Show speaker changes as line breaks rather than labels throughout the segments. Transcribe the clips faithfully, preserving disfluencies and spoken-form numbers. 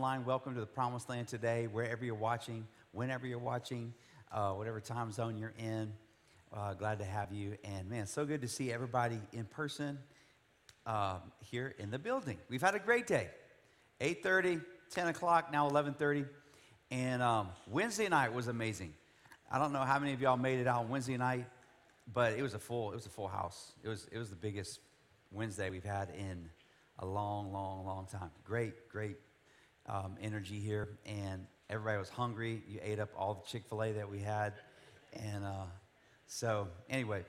online, welcome to the Promised Land today, wherever you're watching, whenever you're watching, uh, whatever time zone you're in. Uh, glad to have you. And man, so good to see everybody in person uh, here in the building. We've had a great day. eight thirty, ten o'clock, now eleven thirty. And um, Wednesday night was amazing. I don't know how many of y'all made it out on Wednesday night, but it was a full, it was a full house. It was, it was the biggest Wednesday we've had in a long, long, long time. Great, great um, energy here, and everybody was hungry. You ate up all the Chick-fil-A that we had, and uh, so anyway,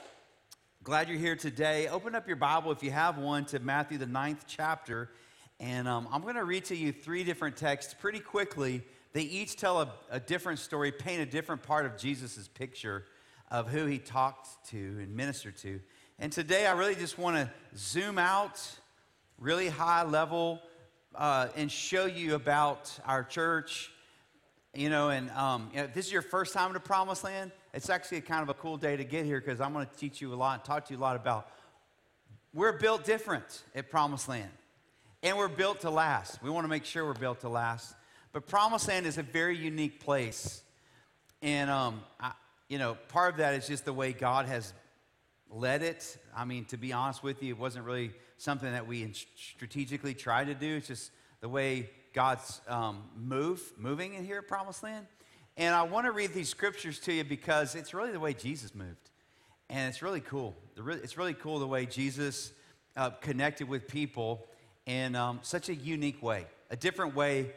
glad you're here today. Open up your Bible, if you have one, to Matthew, the ninth chapter, and um, I'm going to read to you three different texts pretty quickly. They each tell a, a different story, paint a different part of Jesus' picture of who he talked to and ministered to. And today I really just want to zoom out really high level uh, and show you about our church. You know, and um, you know, if this is your first time to Promised Land, it's actually a kind of a cool day to get here because I'm going to teach you a lot and talk to you a lot about we're built different at Promised Land. And we're built to last. We want to make sure we're built to last. But Promised Land is a very unique place. And, um, I, you know, part of that is just the way God has led it. I mean, to be honest with you, it wasn't really something that we strategically tried to do. It's just the way God's um, move, moving in here at Promised Land. And I want to read these scriptures to you because it's really the way Jesus moved. And it's really cool. It's really cool the way Jesus uh, connected with people in um, such a unique way, a different way,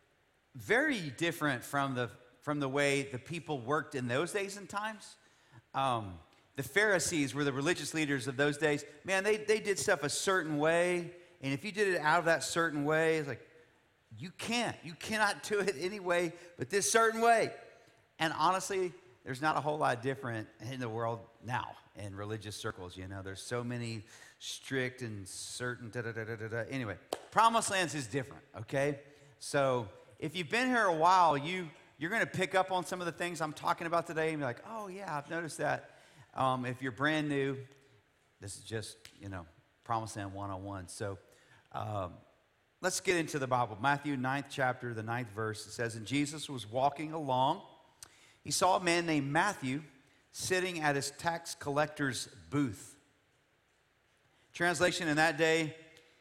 very different from the, from the way the people worked in those days and times. Um, The Pharisees were the religious leaders of those days. Man, they, they did stuff a certain way, and if you did it out of that certain way, it's like, you can't. You cannot do it any way but this certain way. And honestly, there's not a whole lot different in the world now in religious circles, you know. There's so many strict and certain da-da-da-da-da. Anyway, Promised Land is different, okay? So if you've been here a while, you, you're going to pick up on some of the things I'm talking about today and be like, oh, yeah, I've noticed that. Um, if you're brand new, this is just, you know, Promised Land one oh one. So um, let's get into the Bible. Matthew ninth chapter, the ninth verse, it says, and Jesus was walking along. He saw a man named Matthew sitting at his tax collector's booth. Translation in that day,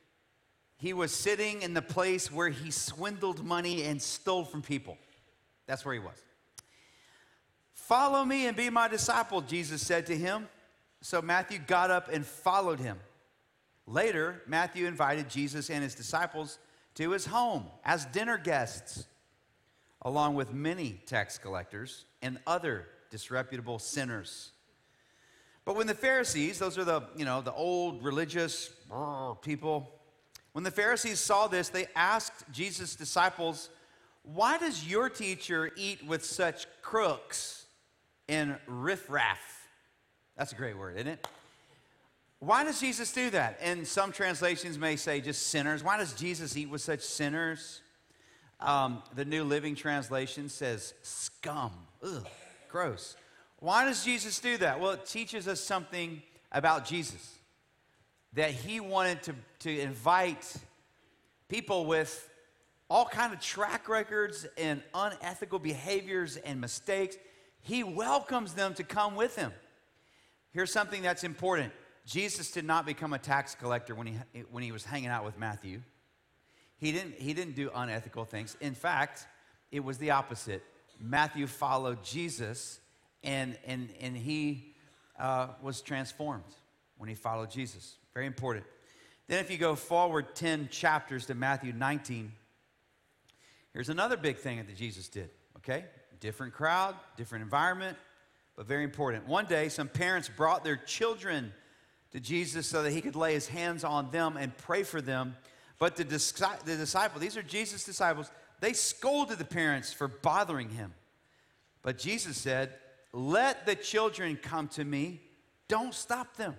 he was sitting in the place where he swindled money and stole from people. That's where he was. Follow me and be my disciple, Jesus said to him. So Matthew got up and followed him. Later, Matthew invited Jesus and his disciples to his home as dinner guests, along with many tax collectors and other disreputable sinners. But when the Pharisees, those are the, you know, the old religious people, when the Pharisees saw this, they asked Jesus' disciples, why does your teacher eat with such crooks and riffraff? That's a great word, isn't it? Why does Jesus do that? And some translations may say just sinners. Why does Jesus eat with such sinners? Um, the New Living Translation says scum. Ugh, gross. Why does Jesus do that? Well, it teaches us something about Jesus. That he wanted to, to invite people with all kind of track records and unethical behaviors and mistakes. He welcomes them to come with him. Here's something that's important. Jesus did not become a tax collector when he, when he was hanging out with Matthew. He didn't, he didn't do unethical things. In fact, it was the opposite. Matthew followed Jesus, and, and, and he uh, was transformed when he followed Jesus. Very important. Then if you go forward ten chapters to Matthew nineteen, here's another big thing that Jesus did, okay? Different crowd, different environment, but very important. One day, some parents brought their children to Jesus so that he could lay his hands on them and pray for them. But the, the disciples, these are Jesus' disciples, they scolded the parents for bothering him. But Jesus said, let the children come to me. Don't stop them.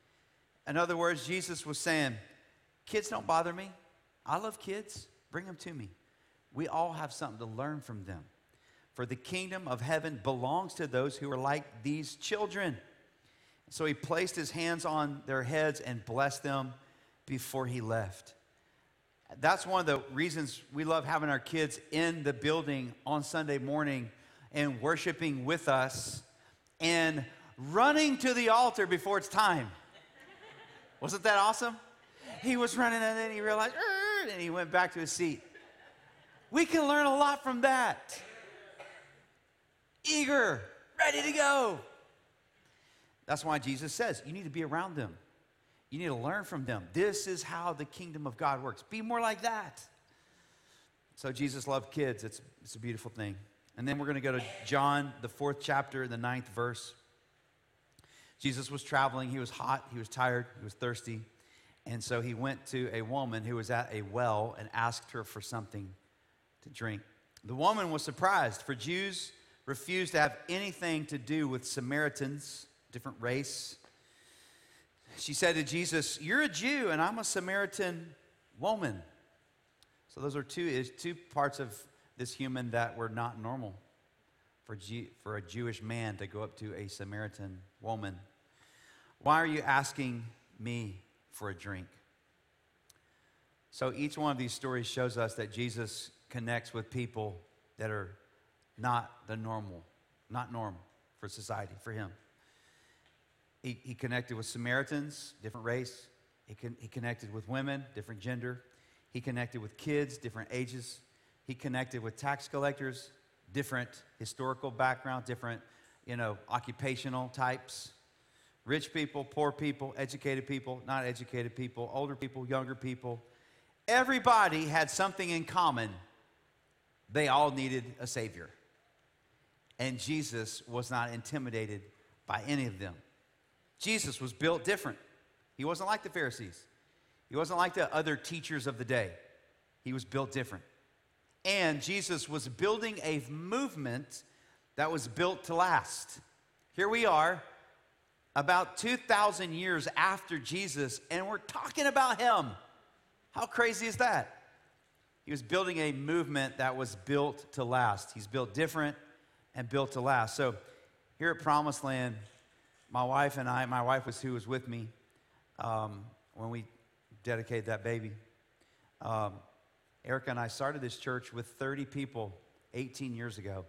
In other words, Jesus was saying, kids don't bother me. I love kids. Bring them to me. We all have something to learn from them. For the kingdom of heaven belongs to those who are like these children. So he placed his hands on their heads and blessed them before he left. That's one of the reasons we love having our kids in the building on Sunday morning and worshiping with us and running to the altar before it's time. Wasn't that awesome? He was running and then he realized, and he went back to his seat. We can learn a lot from that. Eager, ready to go. That's why Jesus says you need to be around them. You need to learn from them. This is how the kingdom of God works. Be more like that. So Jesus loved kids. It's, it's a beautiful thing. And then we're going to go to John, the fourth chapter, the ninth verse. Jesus was traveling. He was hot. He was tired. He was thirsty. And so he went to a woman who was at a well and asked her for something to drink. The woman was surprised, for Jews refused to have anything to do with Samaritans, different race. She said to Jesus, "You're a Jew and I'm a Samaritan woman." So those are two, two parts of this human that were not normal for, G, for a Jewish man to go up to a Samaritan woman. "Why are you asking me for a drink?" So each one of these stories shows us that Jesus connects with people that are not the normal, not normal for society, for him. He, he connected with Samaritans, different race. He, con, he connected with women, different gender. He connected with kids, different ages. He connected with tax collectors, different historical background, different, you know, occupational types. Rich people, poor people, educated people, not educated people, older people, younger people. Everybody had something in common. They all needed a Savior. And Jesus was not intimidated by any of them. Jesus was built different. He wasn't like the Pharisees. He wasn't like the other teachers of the day. He was built different. And Jesus was building a movement that was built to last. Here we are, about two thousand years after Jesus, and we're talking about him. How crazy is that? He was building a movement that was built to last. He's built different and built to last. So here at Promised Land, my wife and I, my wife was who was with me um, when we dedicated that baby. Um, Erica and I started this church with thirty people eighteen years ago.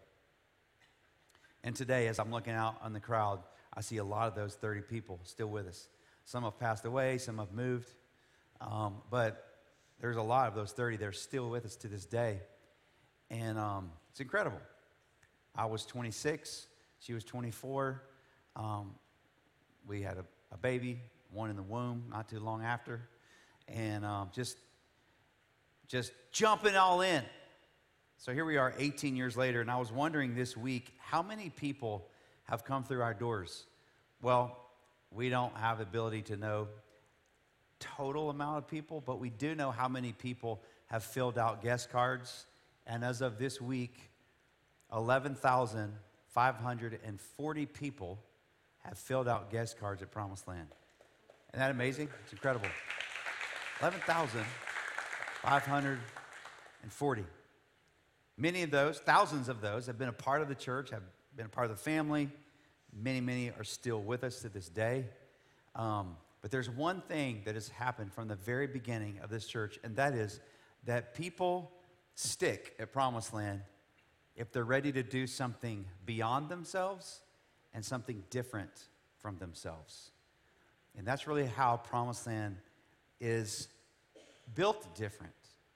And today, as I'm looking out on the crowd, I see a lot of those thirty people still with us. Some have passed away, some have moved, um, but there's a lot of those thirty that are still with us to this day. And um, it's incredible. I was twenty-six, she was twenty-four. Um, we had a, a baby, one in the womb not too long after, and um, just, just jumping all in. So here we are eighteen years later, and I was wondering this week, how many people have come through our doors? Well, we don't have the ability to know total amount of people, but we do know how many people have filled out guest cards. And as of this week, eleven thousand five hundred forty people have filled out guest cards at Promised Land. Isn't that amazing? It's incredible. eleven thousand five hundred forty. Many of those, thousands of those, have been a part of the church, have been a part of the family. Many, many are still with us to this day. Um, but there's one thing that has happened from the very beginning of this church, and that is that people stick at Promised Land if they're ready to do something beyond themselves and something different from themselves. And that's really how Promised Land is built different,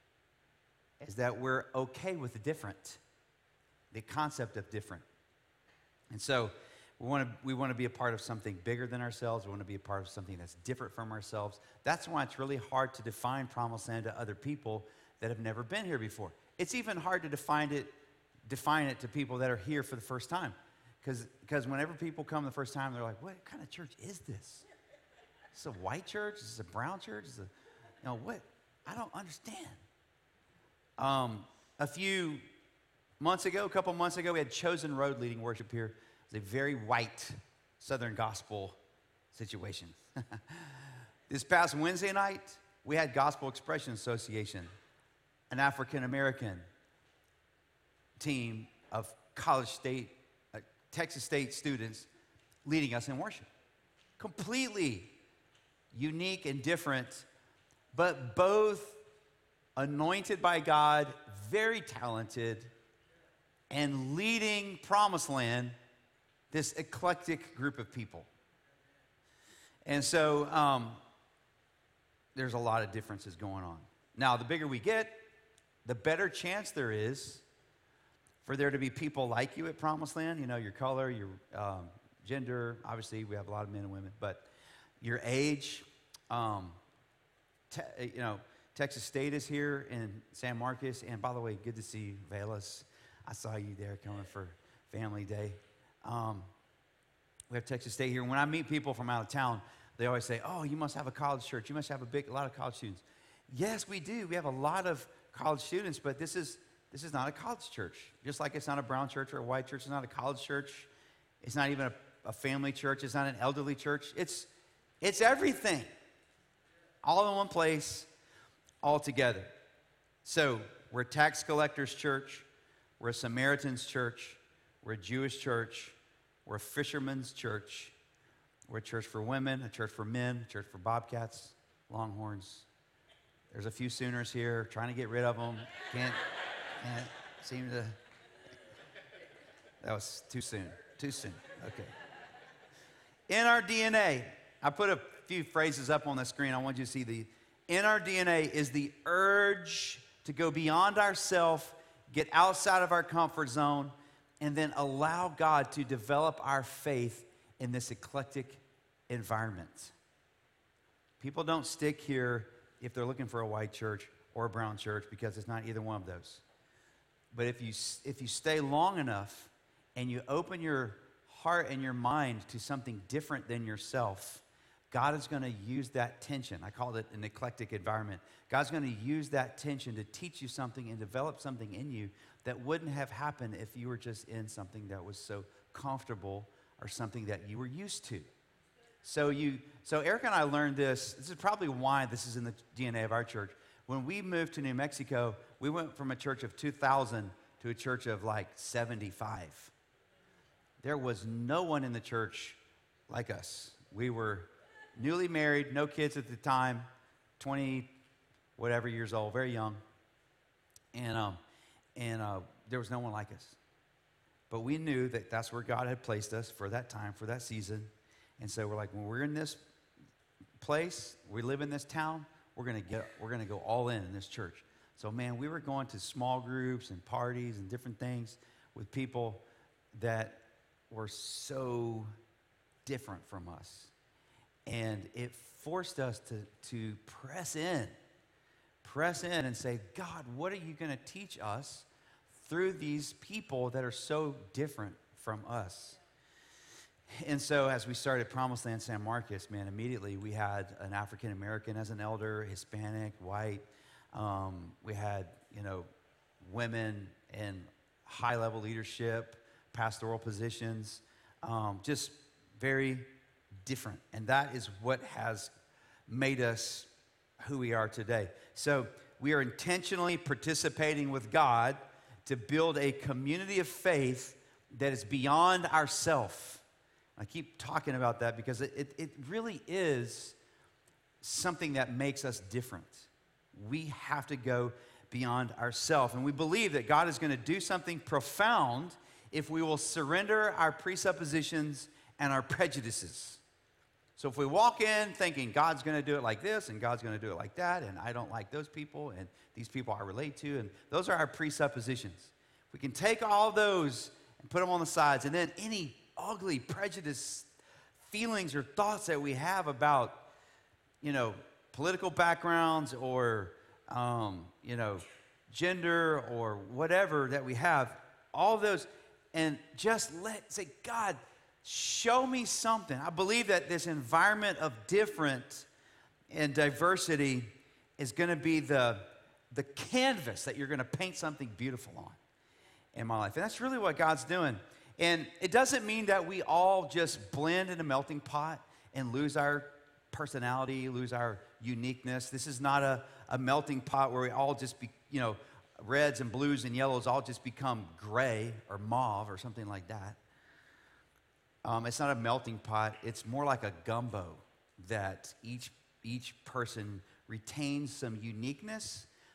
is that we're okay with the different, the concept of different. And so we want to we want to be a part of something bigger than ourselves. We want to be a part of something that's different from ourselves. That's why it's really hard to define Promised Land to other people that have never been here before. It's even hard to define it define it to people that are here for the first time. Because because whenever people come the first time, they're like, what kind of church is this? Is this a white church? Is this a brown church? Is this a, you know, what? I don't understand. Um, a few months ago, a couple months ago, we had Chosen Road leading worship here. It was a very white Southern gospel situation. This past Wednesday night, we had Gospel Expression Association, an African-American team of college state, uh, Texas State students leading us in worship. Completely unique and different, but both anointed by God, very talented, and leading Promised Land, this eclectic group of people. And so um, there's a lot of differences going on. Now, the bigger we get, the better chance there is for there to be people like you at Promised Land. You know, your color, your um, gender. Obviously, we have a lot of men and women, but your age. Um, te- you know, Texas State is here in San Marcos. And by the way, good to see you, Velas. I saw you there coming for Family Day. Um, we have Texas State here. And when I meet people from out of town, they always say, oh, you must have a college church. You must have a big, a lot of college students. Yes, we do. We have a lot of college students, but this is this is not a college church. Just like it's not a brown church or a white church. It's not a college church. It's not even a, a family church. It's not an elderly church. It's it's everything. All in one place, all together. So we're a tax collectors church. We're a Samaritan's church. We're a Jewish church. We're a fisherman's church. We're a church for women, a church for men, a church for bobcats, longhorns. There's a few Sooners here, trying to get rid of them. Can't, can't seem to. That was too soon, too soon. Okay. In our D N A, I put a few phrases up on the screen. I want you to see the, in our D N A is the urge to go beyond ourselves, get outside of our comfort zone, and then allow God to develop our faith in this eclectic environment. People don't stick here if they're looking for a white church or a brown church, because it's not either one of those. But if you if you stay long enough and you open your heart and your mind to something different than yourself, God is going to use that tension. I call it an eclectic environment. God's going to use that tension to teach you something and develop something in you that wouldn't have happened if you were just in something that was so comfortable or something that you were used to. So you, so Eric and I learned this. This is probably why this is in the D N A of our church. When we moved to New Mexico, we went from a church of two thousand to a church of like seventy-five. There was no one in the church like us. We were newly married, no kids at the time, twenty whatever years old, very young, and um, and uh, there was no one like us. But we knew that that's where God had placed us for that time, for that season. And so we're like, when we're in this place, we live in this town, we're gonna get, we're gonna go all in in this church. So man, we were going to small groups and parties and different things with people that were so different from us, and it forced us to to press in, press in, and say, God, what are you gonna teach us through these people that are so different from us? And so as we started Promised Land San Marcos, man, immediately we had an African American as an elder, Hispanic, white. Um, we had, you know, women in high level leadership, pastoral positions, um, just very different. And that is what has made us who we are today. So we are intentionally participating with God to build a community of faith that is beyond ourself. I keep talking about that because it, it, it really is something that makes us different. We have to go beyond ourselves. And we believe that God is going to do something profound if we will surrender our presuppositions and our prejudices. So if we walk in thinking God's going to do it like this and God's going to do it like that, and I don't like those people and these people I relate to, and those are our presuppositions. We can take all those and put them on the sides, and then any ugly prejudice feelings or thoughts that we have about, you know, political backgrounds or, um, you know, gender or whatever that we have, all those, and just let, say, God, show me something. I believe that this environment of different and diversity is going to be the, the canvas that you're going to paint something beautiful on in my life. And that's really what God's doing. And it doesn't mean that we all just blend in a melting pot and lose our personality, lose our uniqueness. This is not a, a melting pot where we all just be, you know, reds and blues and yellows all just become gray or mauve or something like that. Um, it's not a melting pot. It's more like a gumbo that each each person retains some uniqueness,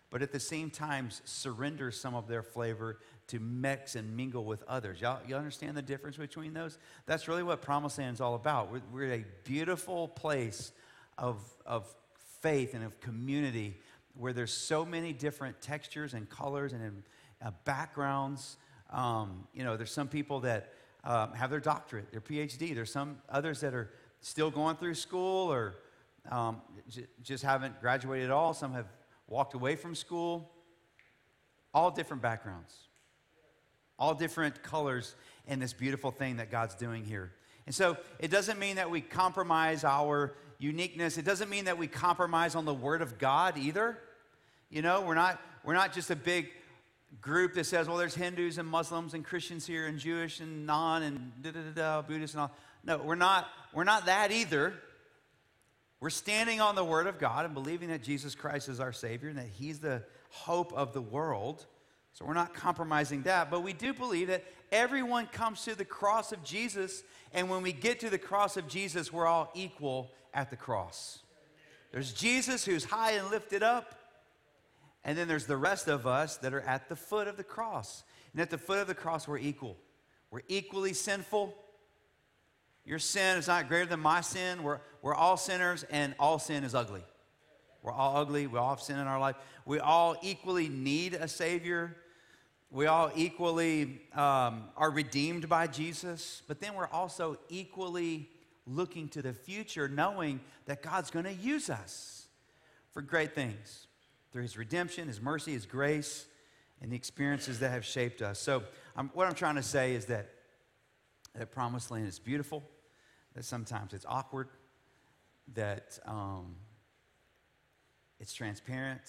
but at the same time surrender some of their flavor to mix and mingle with others. Y'all, you understand the difference between those? That's really what Promised Land is all about. We're, we're a beautiful place of, of faith and of community where there's so many different textures and colors and uh, backgrounds. Um, you know, there's some people that um, have their doctorate, their P H D. There's some others that are still going through school or um, j- just haven't graduated at all. Some have walked away from school. All different backgrounds. All different colors in this beautiful thing that God's doing here. And so it doesn't mean that we compromise our uniqueness. It doesn't mean that we compromise on the Word of God either. You know, we're not, we're not just a big group that says, well, there's Hindus and Muslims and Christians here and Jewish and non and da-da-da-da, Buddhists and all. No, we're not, we're not that either. We're standing on the Word of God and believing that Jesus Christ is our Savior and that He's the hope of the world. So we're not compromising that, but we do believe that everyone comes to the cross of Jesus, and when we get to the cross of Jesus, we're all equal at the cross. There's Jesus who's high and lifted up, and then there's the rest of us that are at the foot of the cross. And at the foot of the cross, we're equal. We're equally sinful. Your sin is not greater than my sin. We're, we're all sinners, and all sin is ugly. We're all ugly. We all have sin in our life. We all equally need a Savior. We all equally um, are redeemed by Jesus. But then we're also equally looking to the future, knowing that God's going to use us for great things through His redemption, His mercy, His grace, and the experiences that have shaped us. So um, what I'm trying to say is that, that Promised Land is beautiful, that sometimes it's awkward, that um, it's transparent,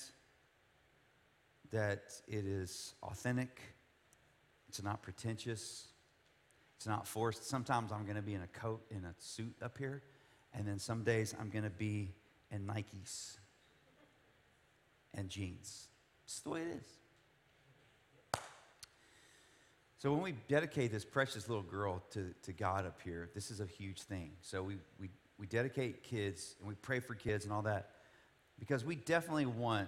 that it is authentic, it's not pretentious, it's not forced. Sometimes I'm going to be in a coat, in a suit up here, and then some days I'm going to be in Nikes and jeans. It's the way it is. So when we dedicate this precious little girl to, to God up here, this is a huge thing. So we, we, we dedicate kids, and we pray for kids and all that, because we definitely want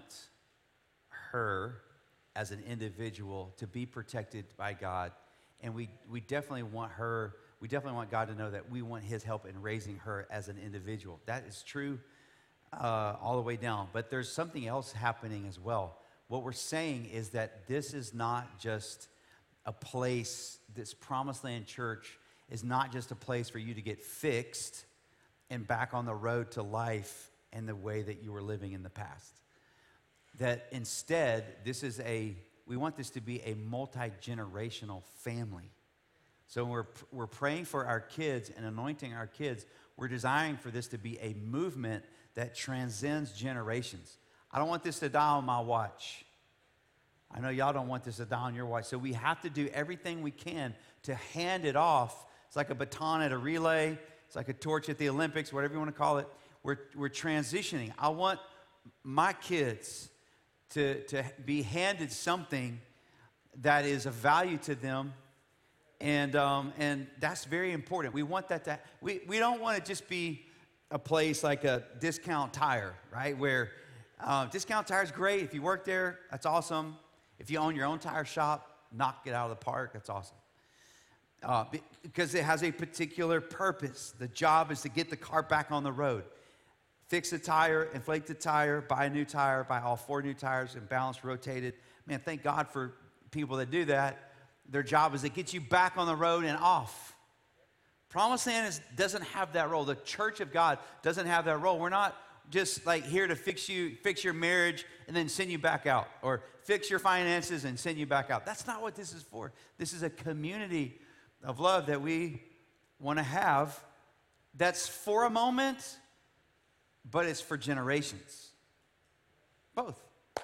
her as an individual to be protected by God. And we, we definitely want her, we definitely want God to know that we want His help in raising her as an individual. That is true uh, all the way down. But there's something else happening as well. What we're saying is that this is not just a place, this Promised Land Church is not just a place for you to get fixed and back on the road to life and the way that you were living in the past. That instead, this is a, we want this to be a multi-generational family. So we're, we're praying for our kids and anointing our kids. We're desiring for this to be a movement that transcends generations. I don't want this to die on my watch. I know y'all don't want this to die on your watch. So we have to do everything we can to hand it off. It's like a baton at a relay. It's like a torch at the Olympics, whatever you want to call it. We're, we're transitioning. I want my kids to, to be handed something that is of value to them. And, um, and that's very important. We want that to, we, we don't want to just be a place like a Discount Tire, right? Where uh, Discount Tire is great. If you work there, that's awesome. If you own your own tire shop, knock it out of the park, that's awesome. Uh, because it has a particular purpose. The job is to get the car back on the road. Fix the tire, inflate the tire, buy a new tire, buy all four new tires and balance rotated. Man, thank God for people that do that. Their job is to get you back on the road and off. Promised Land is, doesn't have that role. The church of God doesn't have that role. We're not just like here to fix you, fix your marriage and then send you back out, or fix your finances and send you back out. That's not what this is for. This is a community of love that we want to have that's for a moment, but it's for generations. Both.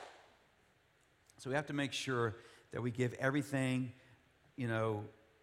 So we have to make sure that we give everything, you know,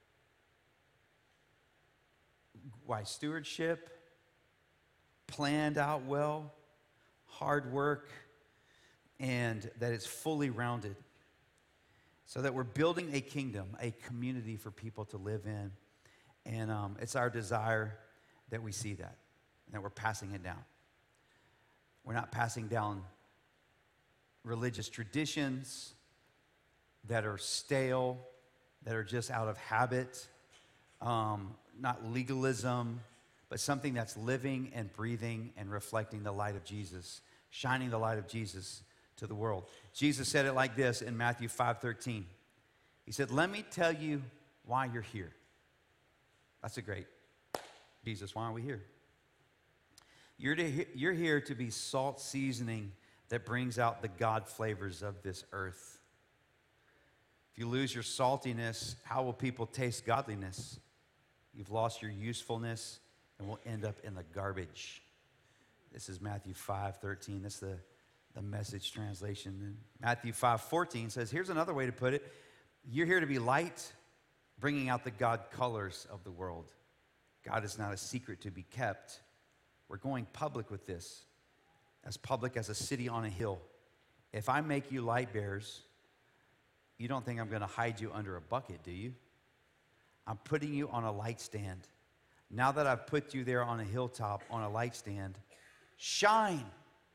wise stewardship, planned out well, hard work, and that it's fully rounded. So that we're building a kingdom, a community for people to live in. And um, it's our desire that we see that, and that we're passing it down. We're not passing down religious traditions that are stale, that are just out of habit, um, not legalism, but something that's living and breathing and reflecting the light of Jesus, shining the light of Jesus to the world. Jesus said it like this in Matthew five thirteen. He said, let me tell you why you're here. That's a great, Jesus, why are we here? You're, to, you're here to be salt seasoning that brings out the God flavors of this earth. If you lose your saltiness, how will people taste godliness? You've lost your usefulness and will end up in the garbage. This is Matthew five thirteen. That's the, the Message translation. And Matthew five fourteen says, here's another way to put it. You're here to be light, bringing out the God colors of the world. God is not a secret to be kept. We're going public with this, as public as a city on a hill. If I make you light bearers, you don't think I'm going to hide you under a bucket, do you? I'm putting you on a light stand. Now that I've put you there on a hilltop, on a light stand, shine.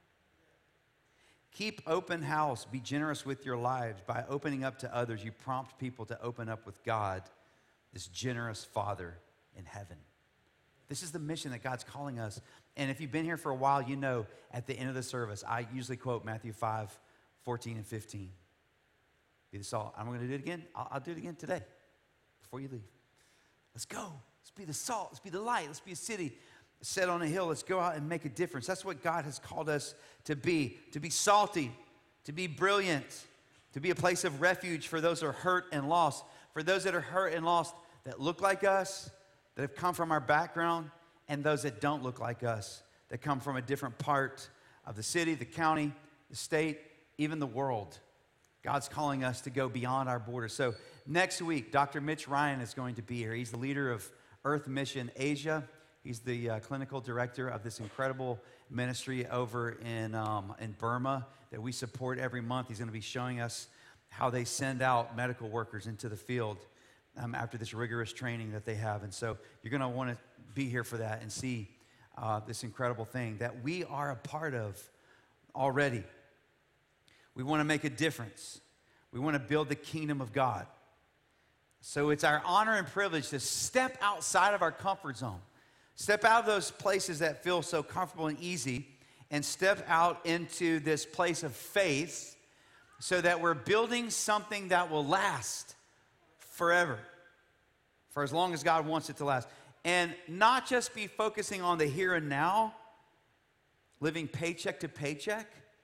Keep open house. Be generous with your lives. By opening up to others, you prompt people to open up with God, this generous Father in heaven. This is the mission that God's calling us. And if you've been here for a while, you know at the end of the service, I usually quote Matthew five fourteen and fifteen. Be the salt. I'm going to do it again. I'll, I'll do it again today before you leave. Let's go. Let's be the salt. Let's be the light. Let's be a city set on a hill. Let's go out and make a difference. That's what God has called us to be, to be salty, to be brilliant, to be a place of refuge for those that are hurt and lost, for those that are hurt and lost that look like us, that have come from our background, and those that don't look like us, that come from a different part of the city, the county, the state, even the world. God's calling us to go beyond our borders. So next week, Doctor Mitch Ryan is going to be here. He's the leader of Earth Mission Asia. He's the uh, clinical director of this incredible ministry over in, um, in Burma that we support every month. He's going to be showing us how they send out medical workers into the field um, after this rigorous training that they have. And so you're going to want to be here for that and see uh, this incredible thing that we are a part of already. We want to make a difference. We want to build the kingdom of God. So it's our honor and privilege to step outside of our comfort zone. Step out of those places that feel so comfortable and easy and step out into this place of faith so that we're building something that will last forever, for as long as God wants it to last. And not just be focusing on the here and now, living paycheck to paycheck.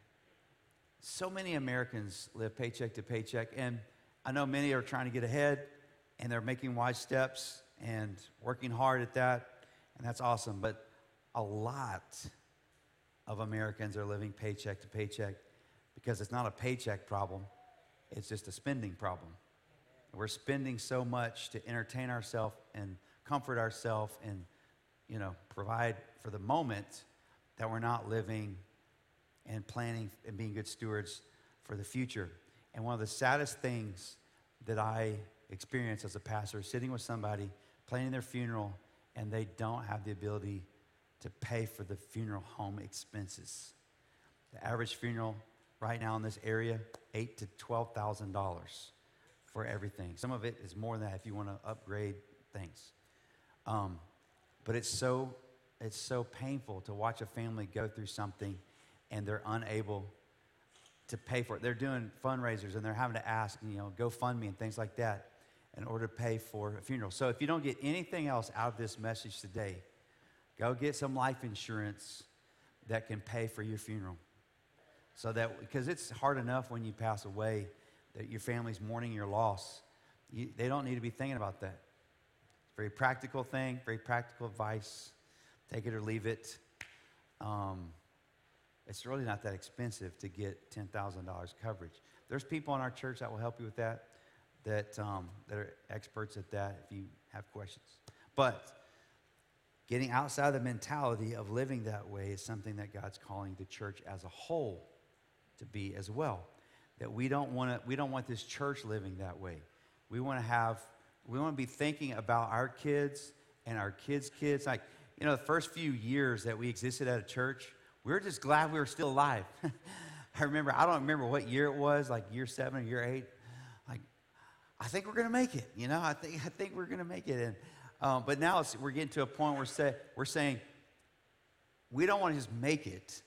So many Americans live paycheck to paycheck, and I know many are trying to get ahead, and they're making wise steps and working hard at that. And that's awesome, but a lot of Americans are living paycheck to paycheck because it's not a paycheck problem, it's just a spending problem. We're spending so much to entertain ourselves and comfort ourselves and, you know, provide for the moment that we're not living and planning and being good stewards for the future. And one of the saddest things that I experienced as a pastor is sitting with somebody, planning their funeral, and they don't have the ability to pay for the funeral home expenses. The average funeral right now in this area, eight to twelve thousand dollars for everything. Some of it is more than that if you want to upgrade things. Um, but it's so it's so painful to watch a family go through something and they're unable to pay for it. They're doing fundraisers and they're having to ask, you know, GoFundMe and things like that in order to pay for a funeral. So if you don't get anything else out of this message today, go get some life insurance that can pay for your funeral. So that, because it's hard enough when you pass away that your family's mourning your loss. You, they don't need to be thinking about that. It's a very practical thing, very practical advice. Take it or leave it. Um, it's really not that expensive to get ten thousand dollars coverage. There's people in our church that will help you with that. That, um, that are experts at that if you have questions. But getting outside the mentality of living that way is something that God's calling the church as a whole to be as well. That we don't want to, we don't want this church living that way. We want to have, we want to be thinking about our kids and our kids' kids. Like, you know, the first few years that we existed at a church, we were just glad we were still alive. I remember, I don't remember what year it was, like year seven or year eight. Like, I think we're going to make it. You know, I think I think we're going to make it. And um, but now it's, we're getting to a point where say, we're saying we don't want to just make it.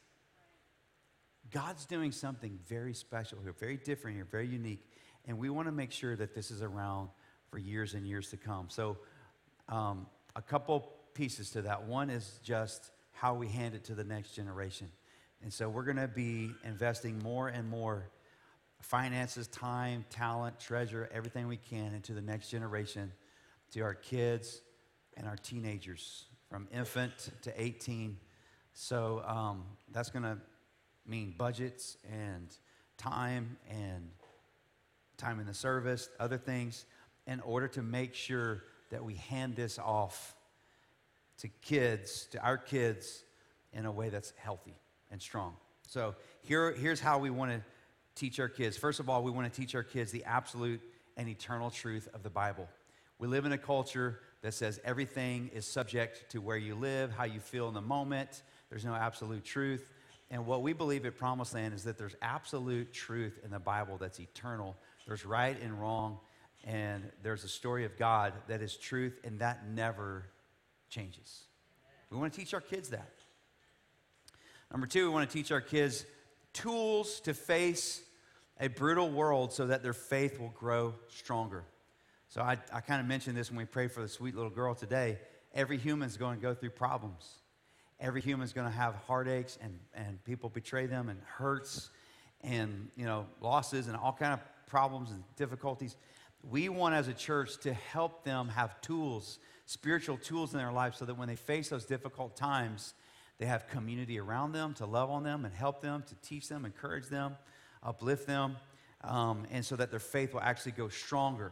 God's doing something very special here, very different here, very unique, and we want to make sure that this is around for years and years to come. So, um, a couple pieces to that. One is just how we hand it to the next generation. And so we're going to be investing more and more finances, time, talent, treasure, everything we can into the next generation, to our kids and our teenagers from infant to eighteen. So um, that's going to mean budgets and time and time in the service, other things, in order to make sure that we hand this off to kids, to our kids, in a way that's healthy and strong. So here, here's how we want to teach our kids. First of all, we want to teach our kids the absolute and eternal truth of the Bible. We live in a culture that says everything is subject to where you live, how you feel in the moment. There's no absolute truth. And what we believe at Promised Land is that there's absolute truth in the Bible that's eternal. There's right and wrong, and there's a story of God that is truth, and that never changes. We want to teach our kids that. Number two, we want to teach our kids tools to face a brutal world so that their faith will grow stronger. So I, I kind of mentioned this when we prayed for the sweet little girl today. Every human's going to go through problems. Every human's going to have heartaches, and, and people betray them, and hurts, and you know losses, and all kind of problems and difficulties. We want as a church to help them have tools, spiritual tools in their life, so that when they face those difficult times, they have community around them to love on them and help them, to teach them, encourage them, uplift them, um, and so that their faith will actually go stronger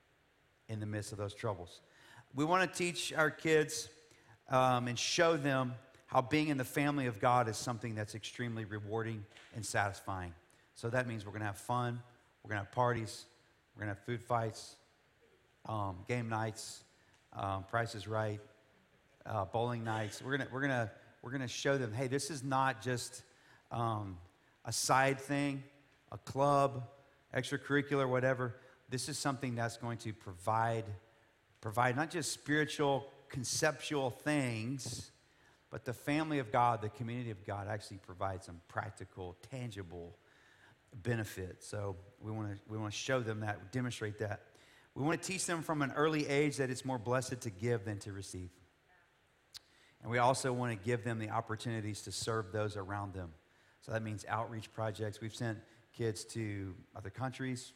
in the midst of those troubles. We want to teach our kids um, and show them how being in the family of God is something that's extremely rewarding and satisfying. So that means we're going to have fun, we're going to have parties, we're going to have food fights, um, game nights, um, Price is Right, uh, bowling nights. We're going to we're going to we're going to show them, hey, this is not just um, a side thing, a club, extracurricular, whatever. This is something that's going to provide provide not just spiritual, conceptual things, but the family of God, the community of God, actually provides some practical, tangible benefit. So we want to we want to show them that, demonstrate that. We want to teach them from an early age that it's more blessed to give than to receive. And we also want to give them the opportunities to serve those around them. So that means outreach projects. We've sent kids to other countries.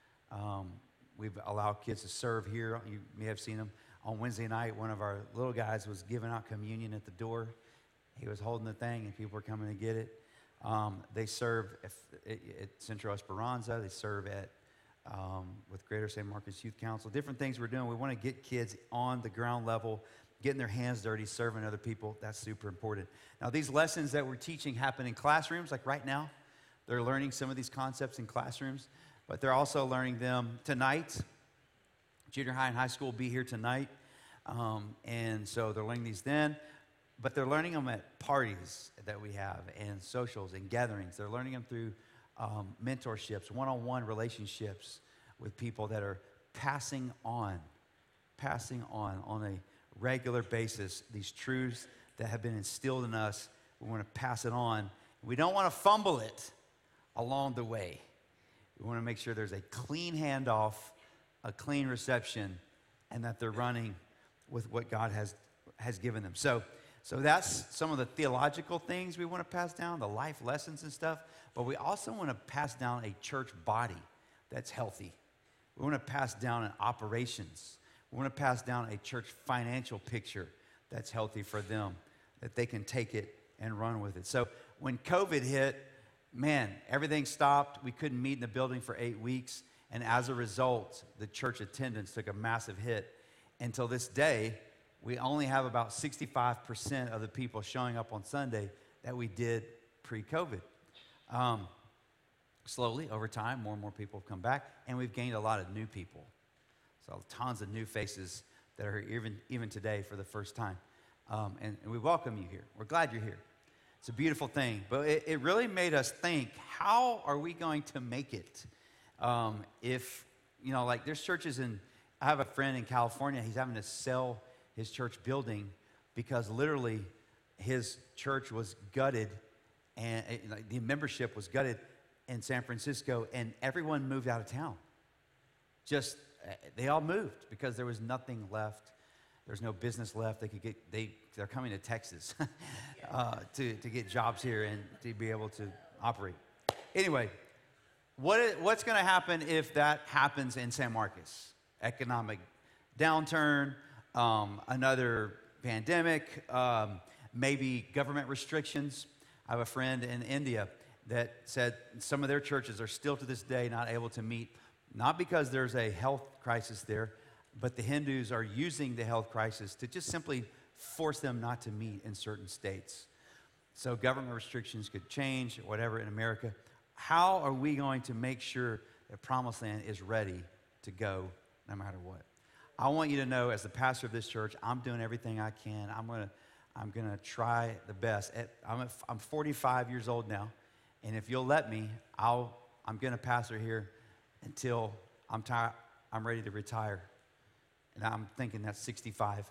Um, we've allowed kids to serve here. You may have seen them. On Wednesday night, one of our little guys was giving out communion at the door. He was holding the thing, and people were coming to get it. Um, they serve at, at Centro Esperanza. They serve at um, with Greater San Marcos Youth Council. Different things we're doing. We want to get kids on the ground level, getting their hands dirty, serving other people. That's super important. Now, these lessons that we're teaching happen in classrooms. Like right now, they're learning some of these concepts in classrooms, but they're also learning them tonight. Junior high and high school will be here tonight, um, and so they're learning these then, but they're learning them at parties that we have and socials and gatherings. They're learning them through um, mentorships, one-on-one relationships with people that are passing on, passing on on a regular basis these truths that have been instilled in us. We want to pass it on. We don't want to fumble it along the way. We want to make sure there's a clean handoff, a clean reception, and that they're running with what God has has given them. So, so that's some of the theological things we want to pass down, the life lessons and stuff, but we also want to pass down a church body that's healthy. We want to pass down an operations. We want to pass down a church financial picture that's healthy for them, that they can take it and run with it. So when COVID hit, man, everything stopped. We couldn't meet in the building for eight weeks. And as a result, the church attendance took a massive hit. Until this day, we only have about sixty-five percent of the people showing up on Sunday that we did pre-COVID. Um, slowly, over time, more and more people have come back, and we've gained a lot of new people. So tons of new faces that are here even, even today for the first time. Um, and, and we welcome you here. We're glad you're here. It's a beautiful thing, but it, it really made us think, how are we going to make it? Um, if, you know, like there's churches in, I have a friend in California, he's having to sell his church building because literally his church was gutted and it, like, the membership was gutted in San Francisco and everyone moved out of town. Just, they all moved because there was nothing left. There's no business left. They could get, they, they're coming to Texas uh, to, to get jobs here and to be able to operate. Anyway, what is, what's going to happen if that happens in San Marcos? Economic downturn, um, another pandemic, um, maybe government restrictions. I have a friend in India that said some of their churches are still to this day not able to meet, not because there's a health crisis there, but the Hindus are using the health crisis to just simply force them not to meet in certain states. So government restrictions could change, whatever, in America. How are we going to make sure that Promised Land is ready to go no matter what? I want you to know, as the pastor of this church, I'm doing everything I can. I'm gonna, I'm gonna try the best. At, I'm, at, I'm forty-five years old now, and if you'll let me, I'll, I'm gonna pastor here until I'm tired. I'm ready to retire. And I'm thinking that's sixty-five.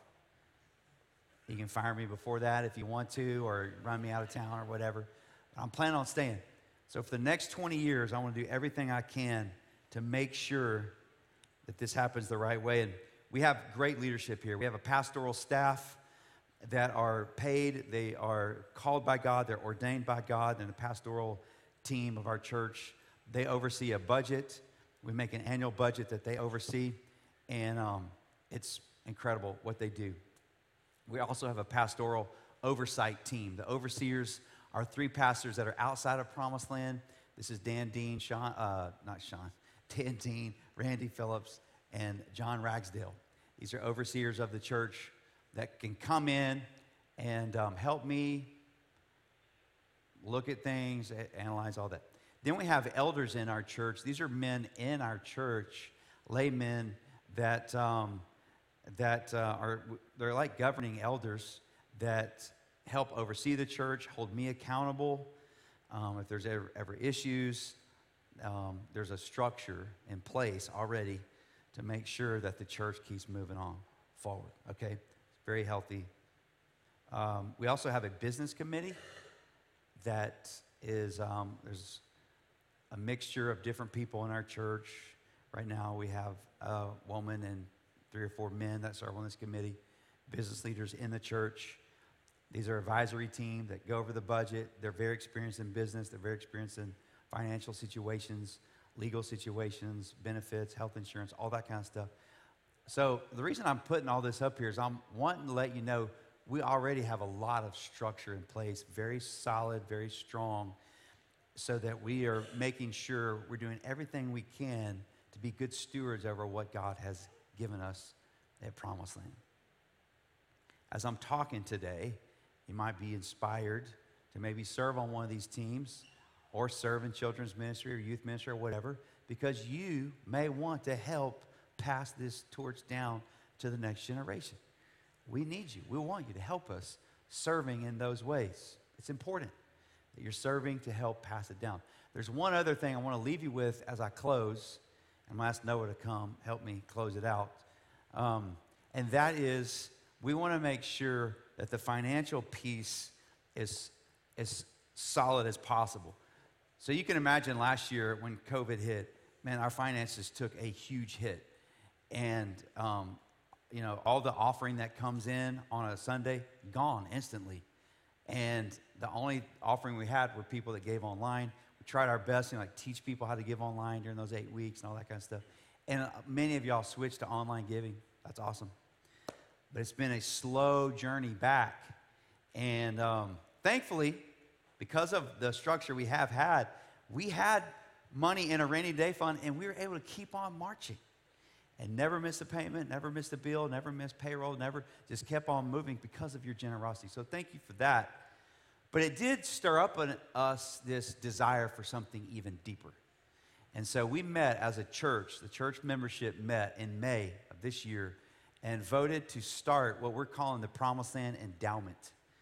You can fire me before that if you want to, or run me out of town or whatever. But I'm planning on staying. So for the next twenty years, I want to do everything I can to make sure that this happens the right way. And we have great leadership here. We have a pastoral staff that are paid. They are called by God. They're ordained by God. And the pastoral team of our church, they oversee a budget. We make an annual budget that they oversee. And um, it's incredible what they do. We also have a pastoral oversight team. The overseers are three pastors that are outside of Promised Land. This is Dan Dean, Sean, uh, not Sean, Dan Dean, Randy Phillips, and John Ragsdale. These are overseers of the church that can come in and um, help me look at things, analyze all that. Then we have elders in our church. These are men in our church, laymen that um, that uh, are, they're like governing elders that help oversee the church, hold me accountable. Um, if there's ever, ever issues, um, there's a structure in place already to make sure that the church keeps moving on forward, okay? It's very healthy. Um, we also have a business committee that is, um, there's a mixture of different people in our church. Right now we have a woman and three or four men that serve on this committee, business leaders in the church. These are advisory team that go over the budget. They're very experienced in business. They're very experienced in financial situations, legal situations, benefits, health insurance, all that kind of stuff. So the reason I'm putting all this up here is I'm wanting to let you know we already have a lot of structure in place, very solid, very strong, so that we are making sure we're doing everything we can to be good stewards over what God has given us at Promised Land. As I'm talking today, you might be inspired to maybe serve on one of these teams or serve in children's ministry or youth ministry or whatever, because you may want to help pass this torch down to the next generation. We need you. We want you to help us serving in those ways. It's important that you're serving to help pass it down. There's one other thing I want to leave you with as I close. I'm going to ask Noah to come help me close it out. Um, and that is, we want to make sure that the financial piece is as solid as possible. So you can imagine last year when COVID hit, man, our finances took a huge hit. And, um, you know, all the offering that comes in on a Sunday, gone instantly. And the only offering we had were people that gave online. We tried our best to, you know, like teach people how to give online during those eight weeks and all that kind of stuff. And uh, many of y'all switched to online giving. That's awesome. But it's been a slow journey back. And um, thankfully, because of the structure we have had, we had money in a rainy day fund, and we were able to keep on marching and never miss a payment, never missed a bill, never missed payroll, never just kept on moving because of your generosity. So thank you for that. But it did stir up in us this desire for something even deeper. And so we met as a church, the church membership met in May of this year and voted to start what we're calling the Promised Land Endowment.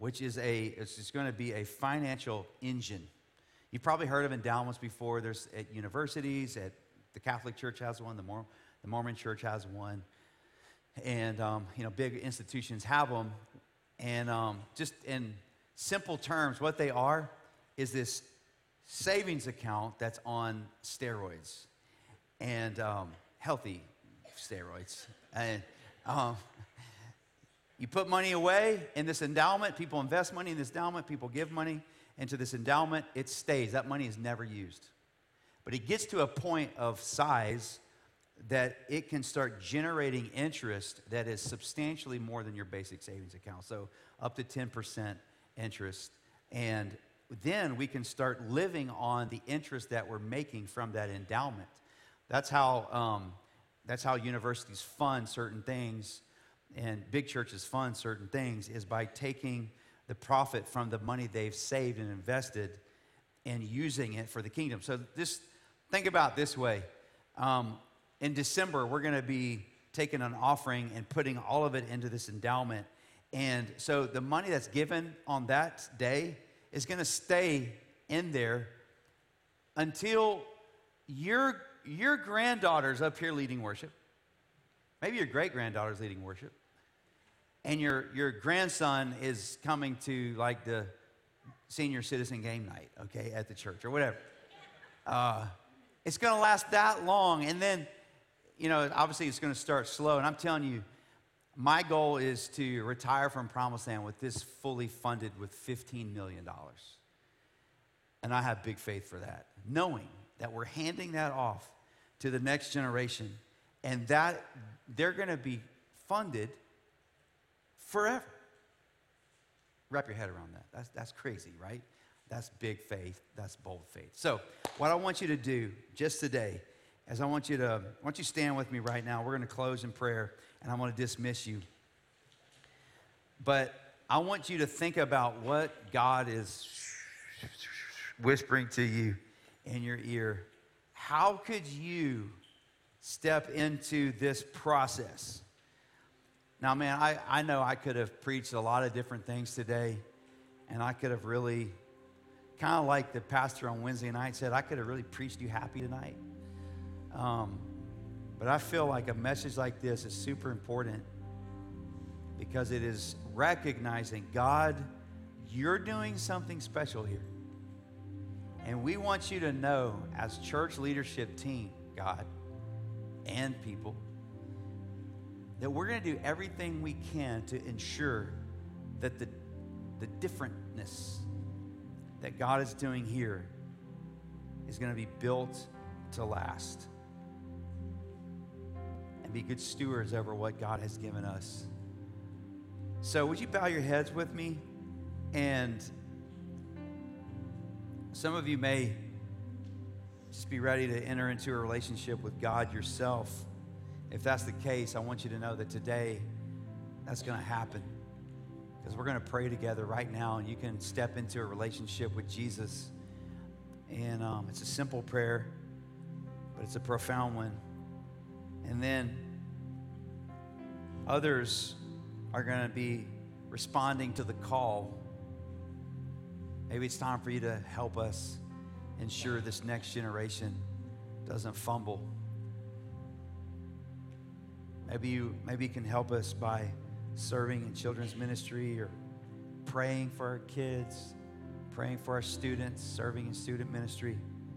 which is a, it's just going to be a financial engine. You've probably heard of endowments before. There's at universities, at the Catholic Church has one, the, Mor- the Mormon Church has one, and um, you know, big institutions have them. And um, just in simple terms, what they are is this savings account that's on steroids, and um, healthy steroids. And um, you put money away in this endowment. People invest money in this endowment. People give money into this endowment. It stays. That money is never used. But it gets to a point of size that it can start generating interest that is substantially more than your basic savings account. So up to ten percent interest. And then we can start living on the interest that we're making from that endowment. That's how, um, that's how universities fund certain things and big churches fund certain things, is by taking the profit from the money they've saved and invested and using it for the kingdom. So just think about it this way. Um, in December, we're going to be taking an offering and putting all of it into this endowment. And so the money that's given on that day is going to stay in there until your, your granddaughter's up here leading worship. Maybe your great-granddaughter's leading worship. And your, your grandson is coming to like the senior citizen game night, okay, at the church or whatever. Uh, it's going to last that long. And then, you know, obviously it's going to start slow. And I'm telling you, my goal is to retire from Promised Land with this fully funded with fifteen million dollars. And I have big faith for that, knowing that we're handing that off to the next generation, and that they're going to be funded forever. Wrap your head around that. That's, that's crazy, right? That's big faith. That's bold faith. So what I want you to do just today is I want you to, I want you to stand with me right now. We're going to close in prayer, and I'm going to dismiss you. But I want you to think about what God is whispering to you in your ear. How could you step into this process? Now, man, I, I know I could have preached a lot of different things today, and I could have really, kind of like the pastor on Wednesday night said, I could have really preached you happy tonight. Um, but I feel like a message like this is super important because it is recognizing, God, you're doing something special here. And we want you to know, as church leadership team, God, and people, that we're going to do everything we can to ensure that the, the differentness that God is doing here is going to be built to last. And be good stewards over what God has given us. So would you bow your heads with me? And some of you may just be ready to enter into a relationship with God yourself. If that's the case, I want you to know that today that's going to happen, because we're going to pray together right now, and you can step into a relationship with Jesus. And um, it's a simple prayer, but it's a profound one. And then others are going to be responding to the call. Maybe it's time for you to help us ensure this next generation doesn't fumble. Maybe you, maybe you can help us by serving in children's ministry, or praying for our kids, praying for our students, serving in student ministry.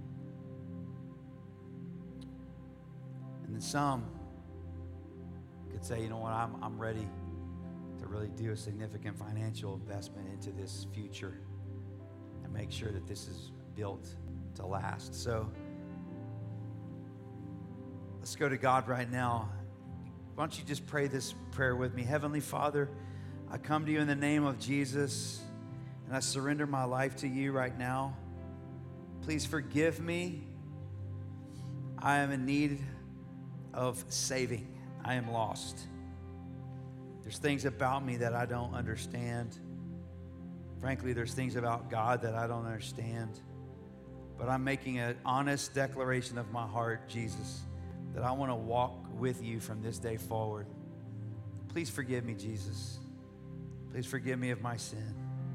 And then some could say, you know what, I'm, I'm ready to really do a significant financial investment into this future and make sure that this is built to last. So let's go to God right now. Why don't you just pray this prayer with me? Heavenly Father, I come to you in the name of Jesus, and I surrender my life to you right now. Please forgive me. I am in need of saving. I am lost. There's things about me that I don't understand. Frankly, there's things about God that I don't understand. But I'm making an honest declaration of my heart, Jesus, that I want to walk with you from this day forward. Please forgive me, Jesus. Please forgive me of my sin.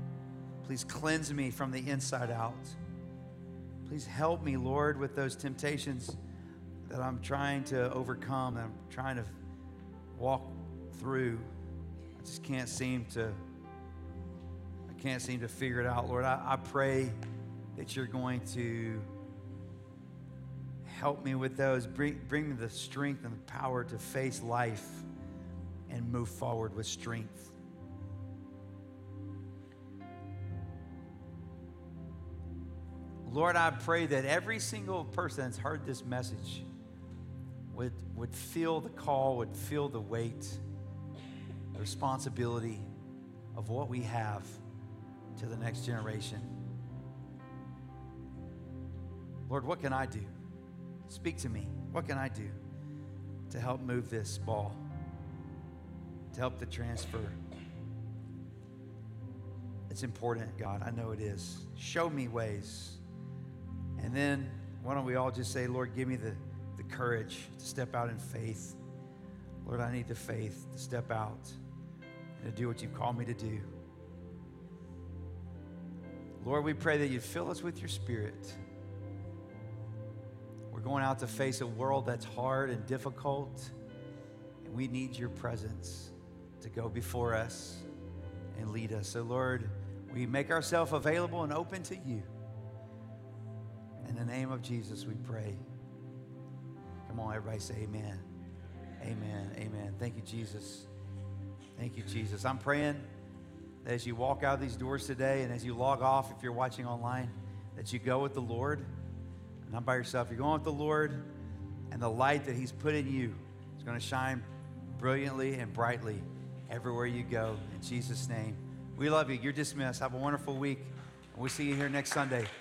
Please cleanse me from the inside out. Please help me, Lord, with those temptations that I'm trying to overcome, that I'm trying to walk through. I just can't seem to, I can't seem to figure it out. Lord, I, I pray that you're going to help me with those. Bring, bring me the strength and the power to face life and move forward with strength. Lord, I pray that every single person that's heard this message would, would feel the call, would feel the weight, the responsibility of what we have to the next generation. Lord, what can I do? Speak to me. What can I do to help move this ball, to help the transfer? It's important, God. I know it is. Show me ways. And then why don't we all just say, Lord, give me the, the courage to step out in faith. Lord, I need the faith to step out and to do what you've called me to do. Lord, we pray that you'd fill us with your Spirit. We're going out to face a world that's hard and difficult, and we need your presence to go before us and lead us. So, Lord, we make ourselves available and open to you. In the name of Jesus, we pray. Come on, everybody say amen. Amen. Amen. Thank you, Jesus. Thank you, Jesus. I'm praying that as you walk out these doors today and as you log off, if you're watching online, that you go with the Lord, not by yourself. You're going with the Lord, and the light that he's put in you is going to shine brilliantly and brightly everywhere you go. In Jesus' name, we love you. You're dismissed. Have a wonderful week. And we'll see you here next Sunday.